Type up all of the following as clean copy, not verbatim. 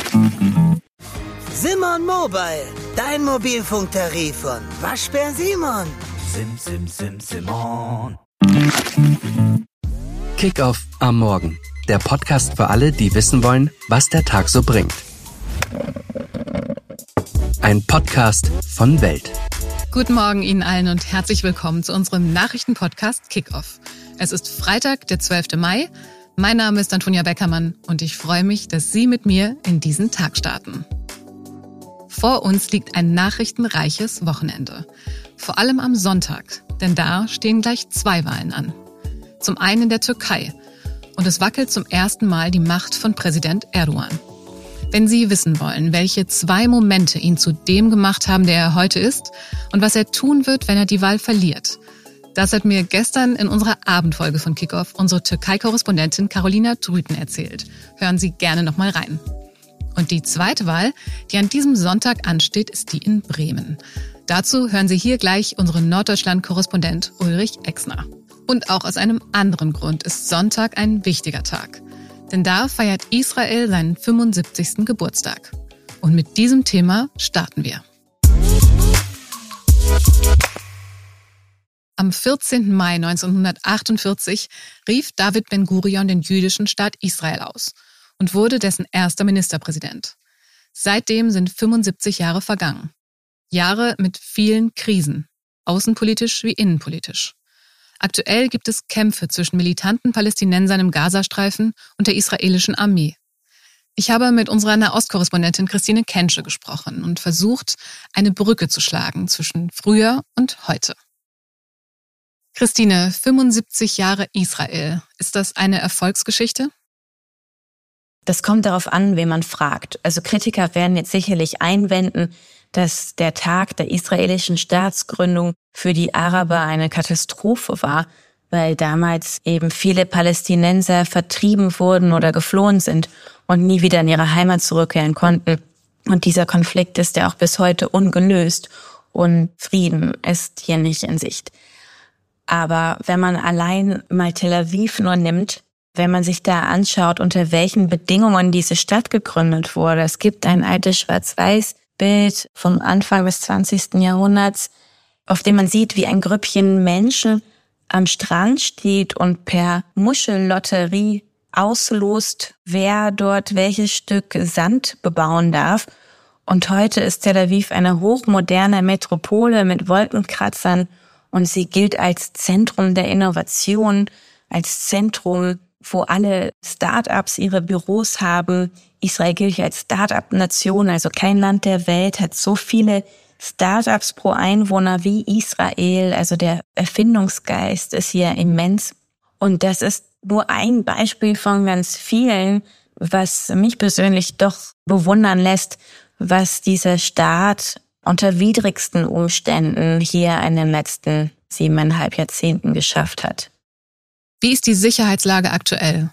Simon Mobile, dein Mobilfunktarif von Waschbär Simon. Simon. Kickoff am Morgen. Der Podcast für alle, die wissen wollen, was der Tag so bringt. Ein Podcast von Welt. Guten Morgen Ihnen allen und herzlich willkommen zu unserem Nachrichtenpodcast Kickoff. Es ist Freitag, der 12. Mai. Mein Name ist Antonia Beckermann und ich freue mich, dass Sie mit mir in diesen Tag starten. Vor uns liegt ein nachrichtenreiches Wochenende. Vor allem am Sonntag, denn da stehen gleich 2 Wahlen an. Zum einen in der Türkei. Und es wackelt zum ersten Mal die Macht von Präsident Erdogan. Wenn Sie wissen wollen, welche 2 Momente ihn zu dem gemacht haben, der er heute ist und was er tun wird, wenn er die Wahl verliert, das hat mir gestern in unserer Abendfolge von Kickoff unsere Türkei-Korrespondentin Carolina Trüten erzählt. Hören Sie gerne noch mal rein. Und die zweite Wahl, die an diesem Sonntag ansteht, ist die in Bremen. Dazu hören Sie hier gleich unseren Norddeutschland-Korrespondent Ulrich Exner. Und auch aus einem anderen Grund ist Sonntag ein wichtiger Tag. Denn da feiert Israel seinen 75. Geburtstag. Und mit diesem Thema starten wir. Am 14. Mai 1948 rief David Ben-Gurion den jüdischen Staat Israel aus und wurde dessen erster Ministerpräsident. Seitdem sind 75 Jahre vergangen. Jahre mit vielen Krisen, außenpolitisch wie innenpolitisch. Aktuell gibt es Kämpfe zwischen militanten Palästinensern im Gazastreifen und der israelischen Armee. Ich habe mit unserer Nahostkorrespondentin Christine Kensche gesprochen und versucht, eine Brücke zu schlagen zwischen früher und heute. Christine, 75 Jahre Israel. Ist das eine Erfolgsgeschichte? Das kommt darauf an, wen man fragt. Also Kritiker werden jetzt sicherlich einwenden, dass der Tag der israelischen Staatsgründung für die Araber eine Katastrophe war, weil damals eben viele Palästinenser vertrieben wurden oder geflohen sind und nie wieder in ihre Heimat zurückkehren konnten. Und dieser Konflikt ist ja auch bis heute ungelöst und Frieden ist hier nicht in Sicht. Aber wenn man allein mal Tel Aviv nur nimmt, wenn man sich da anschaut, unter welchen Bedingungen diese Stadt gegründet wurde, es gibt ein altes Schwarz-Weiß-Bild vom Anfang des 20. Jahrhunderts, auf dem man sieht, wie ein Grüppchen Menschen am Strand steht und per Muschellotterie auslost, wer dort welches Stück Sand bebauen darf. Und heute ist Tel Aviv eine hochmoderne Metropole mit Wolkenkratzern und sie gilt als Zentrum der Innovation, als Zentrum, wo alle Start-ups ihre Büros haben. Israel gilt als Start-up-Nation, also kein Land der Welt hat so viele Start-ups pro Einwohner wie Israel. Also der Erfindungsgeist ist hier immens. Und das ist nur ein Beispiel von ganz vielen, was mich persönlich doch bewundern lässt, was dieser Staat unter widrigsten Umständen hier in den letzten 7,5 Jahrzehnten geschafft hat. Wie ist die Sicherheitslage aktuell?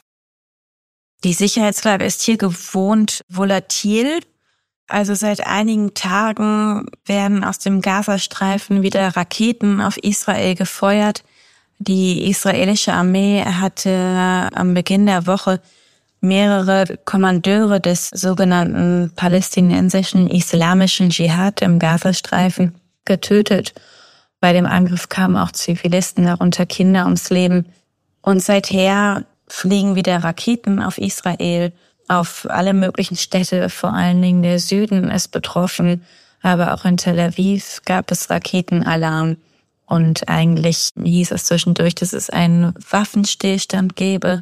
Die Sicherheitslage ist hier gewohnt volatil. Also seit einigen Tagen werden aus dem Gazastreifen wieder Raketen auf Israel gefeuert. Die israelische Armee hatte am Beginn der Woche mehrere Kommandeure des sogenannten palästinensischen islamischen Dschihad im Gazastreifen getötet. Bei dem Angriff kamen auch Zivilisten, darunter Kinder, ums Leben. Und seither fliegen wieder Raketen auf Israel, auf alle möglichen Städte, vor allen Dingen der Süden ist betroffen, aber auch in Tel Aviv gab es Raketenalarm. Und eigentlich hieß es zwischendurch, dass es einen Waffenstillstand gäbe,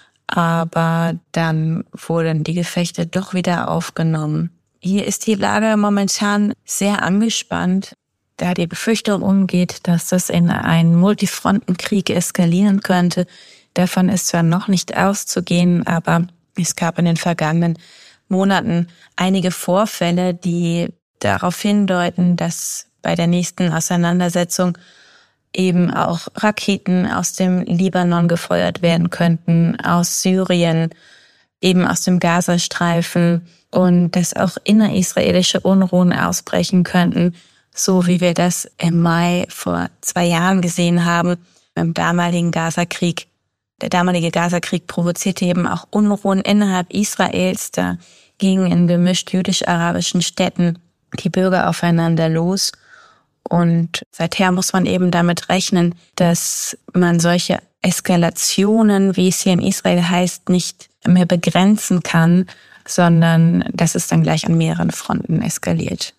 aber dann wurden die Gefechte doch wieder aufgenommen. Hier ist die Lage momentan sehr angespannt, da die Befürchtung umgeht, dass das in einen Multifrontenkrieg eskalieren könnte. Davon ist zwar noch nicht auszugehen, aber es gab in den vergangenen Monaten einige Vorfälle, die darauf hindeuten, dass bei der nächsten Auseinandersetzung eben auch Raketen aus dem Libanon gefeuert werden könnten, aus Syrien, eben aus dem Gazastreifen und dass auch innerisraelische Unruhen ausbrechen könnten, so wie wir das im Mai vor 2 Jahren gesehen haben, beim damaligen Gazakrieg. Der damalige Gazakrieg provozierte eben auch Unruhen innerhalb Israels. Da gingen in gemischt jüdisch-arabischen Städten die Bürger aufeinander los. Und seither muss man eben damit rechnen, dass man solche Eskalationen, wie es hier in Israel heißt, nicht mehr begrenzen kann, sondern dass es dann gleich an mehreren Fronten eskaliert.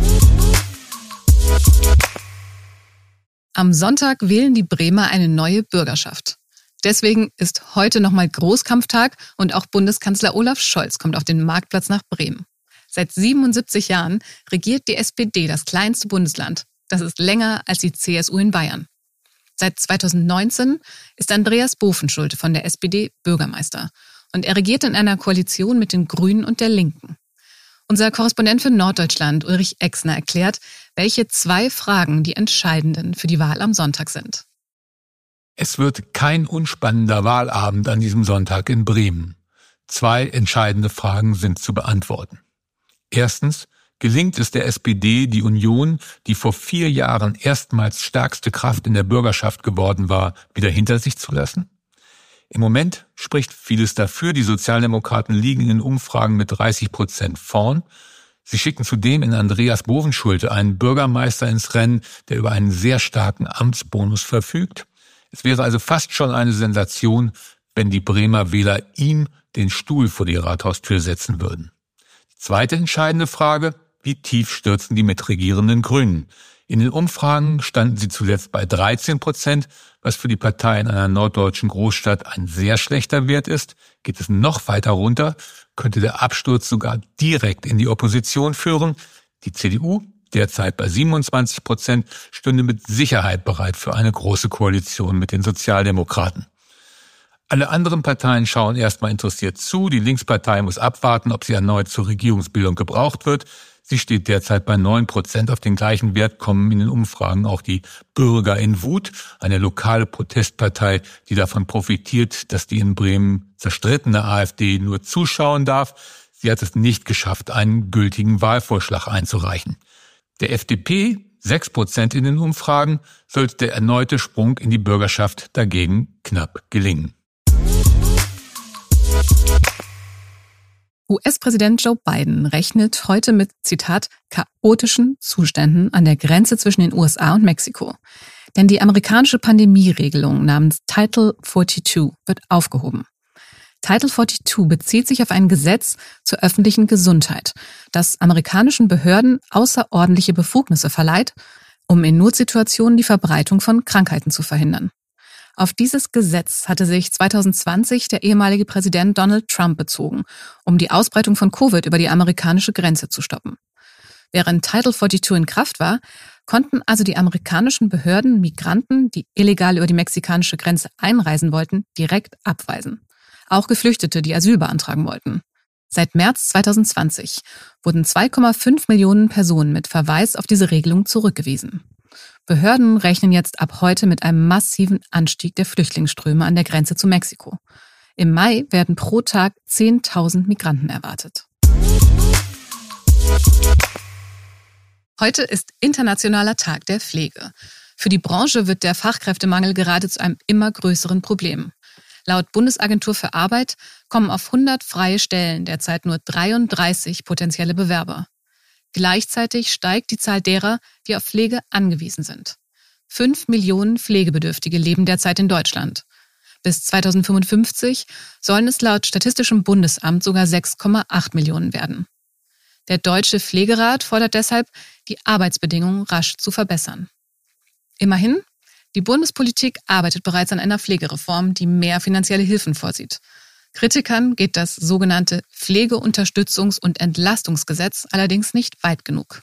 Am Sonntag wählen die Bremer eine neue Bürgerschaft. Deswegen ist heute nochmal Großkampftag und auch Bundeskanzler Olaf Scholz kommt auf den Marktplatz nach Bremen. Seit 77 Jahren regiert die SPD das kleinste Bundesland. Das ist länger als die CSU in Bayern. Seit 2019 ist Andreas Bovenschulte von der SPD Bürgermeister. Und er regiert in einer Koalition mit den Grünen und der Linken. Unser Korrespondent für Norddeutschland, Ulrich Exner, erklärt, welche 2 Fragen die entscheidenden für die Wahl am Sonntag sind. Es wird kein unspannender Wahlabend an diesem Sonntag in Bremen. 2 entscheidende Fragen sind zu beantworten. Erstens, gelingt es der SPD, die Union, die vor 4 Jahren erstmals stärkste Kraft in der Bürgerschaft geworden war, wieder hinter sich zu lassen? Im Moment spricht vieles dafür. Die Sozialdemokraten liegen in den Umfragen mit 30% vorn. Sie schicken zudem in Andreas Bovenschulte einen Bürgermeister ins Rennen, der über einen sehr starken Amtsbonus verfügt. Es wäre also fast schon eine Sensation, wenn die Bremer Wähler ihm den Stuhl vor die Rathaustür setzen würden. Die zweite entscheidende Frage: Wie tief stürzen die mitregierenden Grünen? In den Umfragen standen sie zuletzt bei 13%, was für die Partei in einer norddeutschen Großstadt ein sehr schlechter Wert ist. Geht es noch weiter runter, könnte der Absturz sogar direkt in die Opposition führen. Die CDU, derzeit bei 27%, stünde mit Sicherheit bereit für eine große Koalition mit den Sozialdemokraten. Alle anderen Parteien schauen erstmal interessiert zu. Die Linkspartei muss abwarten, ob sie erneut zur Regierungsbildung gebraucht wird. Sie steht derzeit bei 9%. Auf den gleichen Wert kommen in den Umfragen auch die Bürger in Wut, eine lokale Protestpartei, die davon profitiert, dass die in Bremen zerstrittene AfD nur zuschauen darf. Sie hat es nicht geschafft, einen gültigen Wahlvorschlag einzureichen. Der FDP, 6% in den Umfragen, sollte der erneute Sprung in die Bürgerschaft dagegen knapp gelingen. US-Präsident Joe Biden rechnet heute mit, Zitat, chaotischen Zuständen an der Grenze zwischen den USA und Mexiko. Denn die amerikanische Pandemieregelung namens Title 42 wird aufgehoben. Title 42 bezieht sich auf ein Gesetz zur öffentlichen Gesundheit, das amerikanischen Behörden außerordentliche Befugnisse verleiht, um in Notsituationen die Verbreitung von Krankheiten zu verhindern. Auf dieses Gesetz hatte sich 2020 der ehemalige Präsident Donald Trump bezogen, um die Ausbreitung von Covid über die amerikanische Grenze zu stoppen. Während Title 42 in Kraft war, konnten also die amerikanischen Behörden Migranten, die illegal über die mexikanische Grenze einreisen wollten, direkt abweisen. Auch Geflüchtete, die Asyl beantragen wollten. Seit März 2020 wurden 2,5 Millionen Personen mit Verweis auf diese Regelung zurückgewiesen. Behörden rechnen jetzt ab heute mit einem massiven Anstieg der Flüchtlingsströme an der Grenze zu Mexiko. Im Mai werden pro Tag 10.000 Migranten erwartet. Heute ist Internationaler Tag der Pflege. Für die Branche wird der Fachkräftemangel gerade zu einem immer größeren Problem. Laut Bundesagentur für Arbeit kommen auf 100 freie Stellen derzeit nur 33 potenzielle Bewerber. Gleichzeitig steigt die Zahl derer, die auf Pflege angewiesen sind. 5 Millionen Pflegebedürftige leben derzeit in Deutschland. Bis 2055 sollen es laut Statistischem Bundesamt sogar 6,8 Millionen werden. Der Deutsche Pflegerat fordert deshalb, die Arbeitsbedingungen rasch zu verbessern. Immerhin, die Bundespolitik arbeitet bereits an einer Pflegereform, die mehr finanzielle Hilfen vorsieht. Kritikern geht das sogenannte Pflegeunterstützungs- und Entlastungsgesetz allerdings nicht weit genug.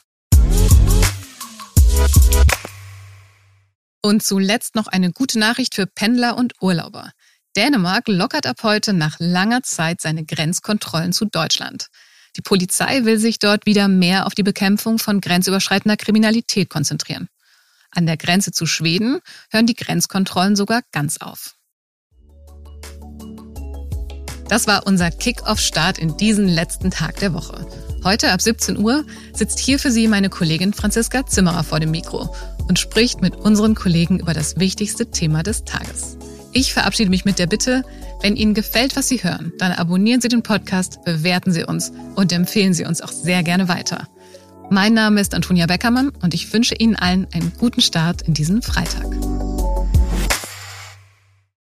Und zuletzt noch eine gute Nachricht für Pendler und Urlauber. Dänemark lockert ab heute nach langer Zeit seine Grenzkontrollen zu Deutschland. Die Polizei will sich dort wieder mehr auf die Bekämpfung von grenzüberschreitender Kriminalität konzentrieren. An der Grenze zu Schweden hören die Grenzkontrollen sogar ganz auf. Das war unser Kick-Off-Start in diesen letzten Tag der Woche. Heute ab 17 Uhr sitzt hier für Sie meine Kollegin Franziska Zimmerer vor dem Mikro und spricht mit unseren Kollegen über das wichtigste Thema des Tages. Ich verabschiede mich mit der Bitte, Wenn Ihnen gefällt, was Sie hören, dann abonnieren Sie den Podcast, bewerten Sie uns und empfehlen Sie uns auch sehr gerne weiter. Mein Name ist Antonia Beckermann und ich wünsche Ihnen allen einen guten Start in diesen Freitag.